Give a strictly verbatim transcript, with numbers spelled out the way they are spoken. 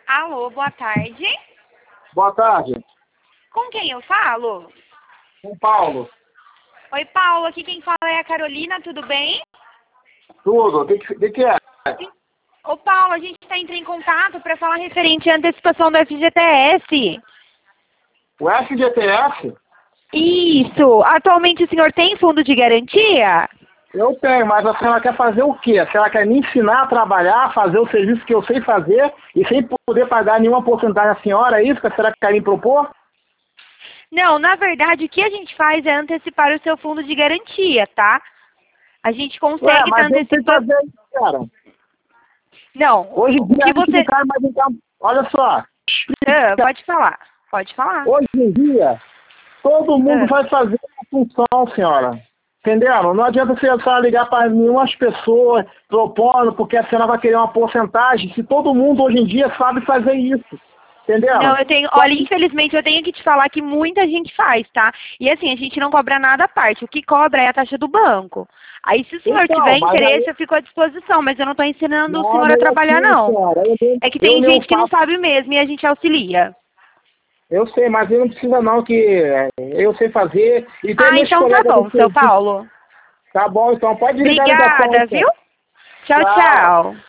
Alô, boa tarde. Boa tarde. Com quem eu falo? Com Paulo. Oi, Paulo. Aqui quem fala é a Carolina, tudo bem? Tudo. O que, que, que é? Ô, Paulo, a gente está entrando em contato para falar referente à antecipação do F G T S. O F G T S? Isso. Atualmente o senhor tem fundo de garantia? Eu tenho, mas a senhora quer fazer o quê? A senhora quer me ensinar a trabalhar, fazer o serviço que eu sei fazer e sem poder pagar nenhuma porcentagem à senhora, é isso que a senhora quer me propor? Não, na verdade o que a gente faz é antecipar o seu fundo de garantia, tá? A gente Ué, consegue estar mas eu sei antecipando... fazer isso, cara. Não, Hoje em o dia que a gente você... não cai mais em campo. Olha só. Ah, pode falar, pode falar. Hoje em dia, todo mundo Ah. vai fazer a função, senhora. Entendeu? Não adianta você só ligar para nenhuma pessoas propondo, porque a senhora vai querer uma porcentagem, se todo mundo hoje em dia sabe fazer isso. Entendeu? Não, eu tenho, olha, infelizmente eu tenho que te falar que muita gente faz, tá? E assim, a gente não cobra nada à parte, o que cobra é a taxa do banco. Aí se o senhor Então, tiver mas aí... interesse, eu fico à disposição, mas eu não estou ensinando o Não, senhor a trabalhar, negativo, não. senhora. Eu, nem- É que eu tem nem gente que não faço. sabe mesmo e a gente auxilia. Eu sei, mas eu não precisa não que é, eu sei fazer. E tem Ah, meus então tá colegas bom, do seu serviço. Paulo. Tá bom, então pode desligar a ligação, Obrigada, então. viu? Tchau, Tchau. tchau.